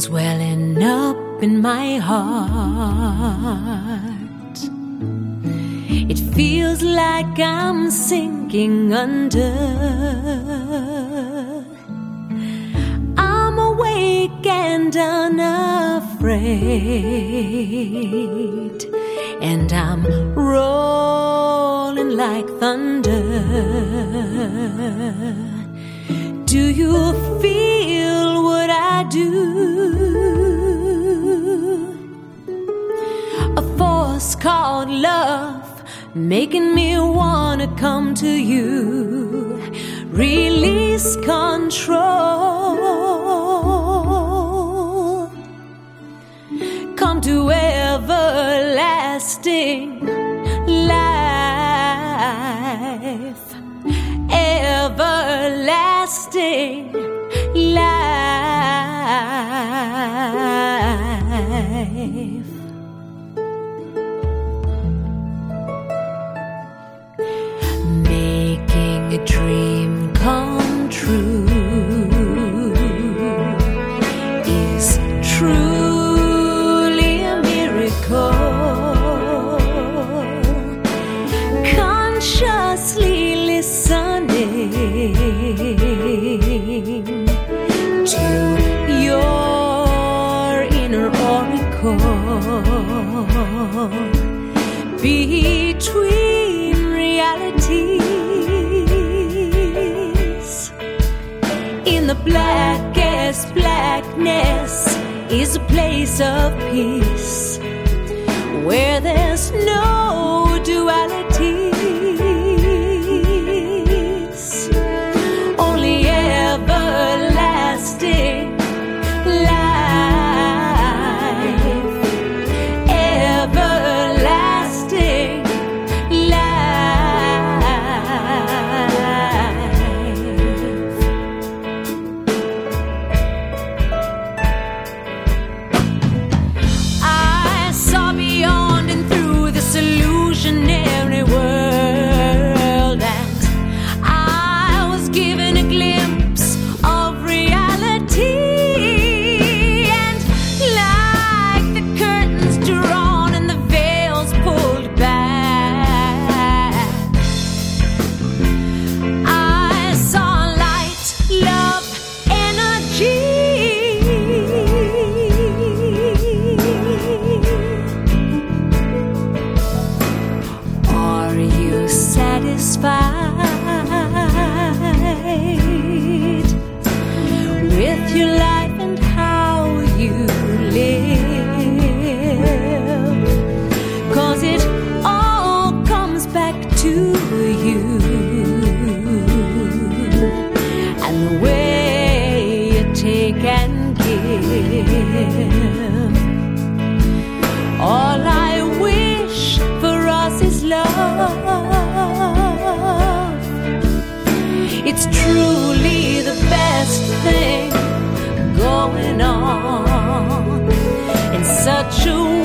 swelling up in my heart. It feels like I'm sinking under. I'm awake and unafraid, and I'm rolling like thunder. Do you feel what I do? A force called love, making me wanna come to you. Release control. Come to everlasting life. Everlasting life. Making a dream come true is truly a miracle. Consciously listening to your inner oracle between realities. In the blackest blackness is a place of peace, where there's no dualities, only everlasting life. Everlasting illusionary world, and I was given a glimpse of reality. And like the curtains drawn and the veils pulled back, I saw light, love, energy. Satisfied with your life and how you live? 'Cause it all comes back to you and the way you take and give. All I wish for us is love. It's truly the best thing going on in such a